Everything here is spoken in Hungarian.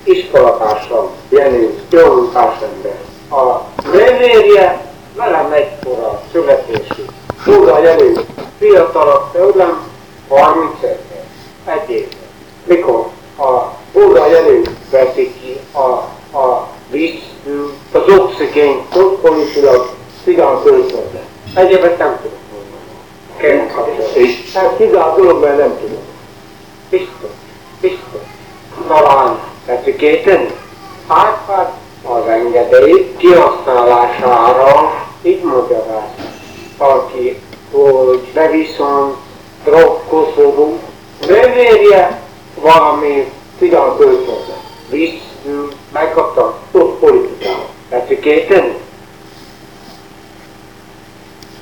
iskolatársam, Jenő, jó társember. A nővérje velem egykora születésű. Búza Jenő, fiatalabb tőlem, 31 egy évben. Mikor a Búza Jenő veszi ki a vízből az oxigént, politikailag cigán kölcsönbe. Egyébként nem tudok mondani. Hát cigán dolog, mert nem tudok. Biztos. Talán etikéten, hát az engedély kihasználására így magyaráz, aki, hogy de viszont drogkoszoló, nővérje valami cigán kölcsönbe. Vízből megkaptam ott politikával. Etikéten,